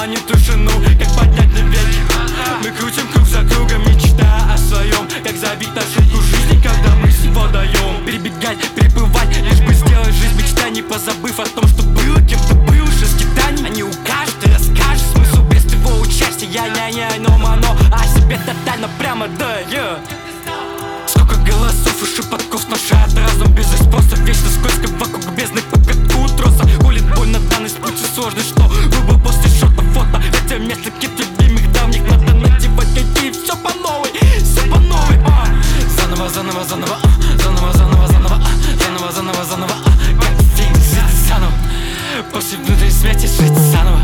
манит тишину, как поднять на веки. Мы крутим круг за кругом, мечта о своем, как забить на шутку жизни, когда мы всего даем. Перебегать, переплывать, лишь бы сделать жизнь мечтаний, позабыв о том, что было, кем ты был, уже скитаний. Они укажут и расскажут смысл без твоего участия. Я-я-я, но о себе тотально прямо, да, Сколько голосов и шепотков сношает разум без их спроса. Вечно скользко вокруг бездны, по катку троса. Колет боль на данность пути сложный, что выбор после шота фото. Хотя вместо каких-то любимых давних надо надевать какие все по новой, все по новой. Заново, заново, заново, заново, заново, заново, заново, заново, заново, как фильм, жить заново. После внутренней смерти жить заново.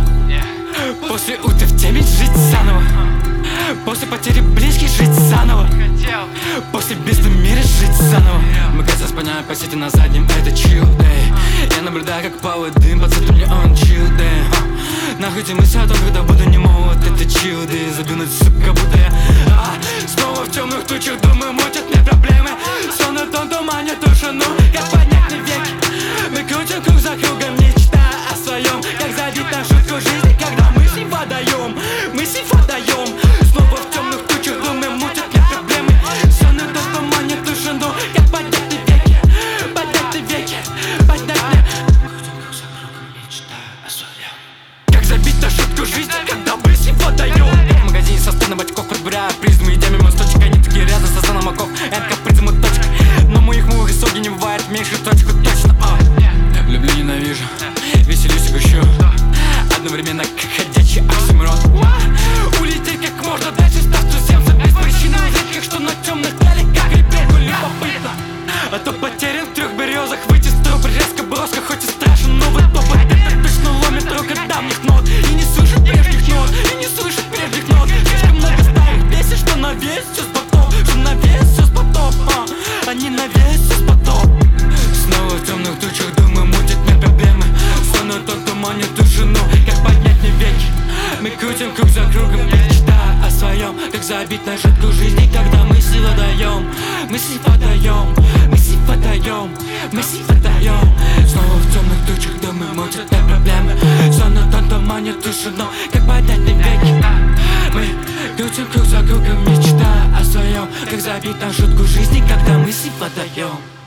После утра в теме жить заново. После потери близких жить заново. После бездны мира жить заново. Мы как спаняем по сети на заднем, это chill day. Я наблюдаю, как плавает дым, под цветом мне он chill day. Нахуй эти мысли о том, когда буду не молод, это chill day. Задунуть, сука, будто я снова в темных тучах, думаю, мутят мне проблемы. Сон на том тумане тишину, как поднять на веки. Мы крутим круг за кругом, мечта о своем, как забить на шутку жизни, когда мы с ним подаем. Мы с ним подаем. Снова в темных тучах, думаю, мутят мне проблемы. Сон на том тумане тишину, как поднять на веки. Поднять на веки, поднять мне. Крутим круг за кругом, мечта о своем, как забить на шутку жизни, когда мы с ним подаем. В магазине со стеном очков подбираю призмы, идя мимо сточек, они такие рядом со станом оков. Это как призмы точка, но моих мух исходе не бывает меньше точку точно. Люблю, ненавижу, веселюсь и грущу, одновременно как ходячий оксимирон. Улететь как можно дальше, став туземцем без причины, редких, что на темных далеках ребенку любопытно. А то потерян в трех березах, выйти с трубы резко броско, хоть и страшен новый топот. Это точно ломит рука давних нот и не слышит прежних нот, и не слышит прежних нот. Слишком много старых песен, что на весь все с потоп, что на весь все с потоп, они на весь все с потоп. Снова в темных тучах, думаю, мутят мне проблемы. Сон на том тумане тишину, как поднять мне веки. Мы крутим круг за кругом, мечта о своем, как забить на шутку жизни, когда мы силу даем. Мы с ним подаем, мы с ним подаем, мы с ним подаем. Снова в темных тучах, думаю, мутят мне проблемы. Сон на том тумане тишину, как поднять мне веки. Мы крутим круг за кругом, мечта о своем, как забить на шутку жизни, когда мы с ним подаем.